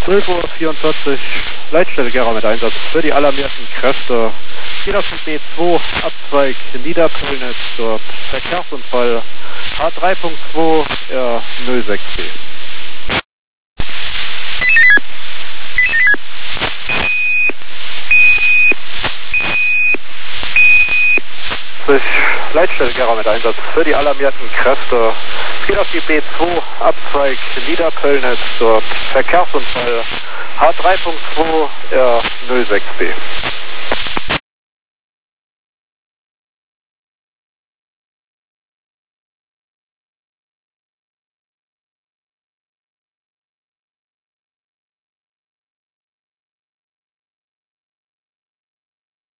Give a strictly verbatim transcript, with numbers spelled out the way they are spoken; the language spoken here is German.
zwölf Uhr vierundvierzig, Leitstelle Gera mit Einsatz für die alarmierten Kräfte. Geht auf den B zwei, Abzweig Niederpöllnitz, dort Verkehrsunfall H drei Punkt zwei R null sechs B. Leitstelle Gera mit Einsatz für die alarmierten Kräfte. Geht auf die B zwei, Abzweig Niederpöllnitz, dort Verkehrsunfall H drei Punkt zwei R null sechs B.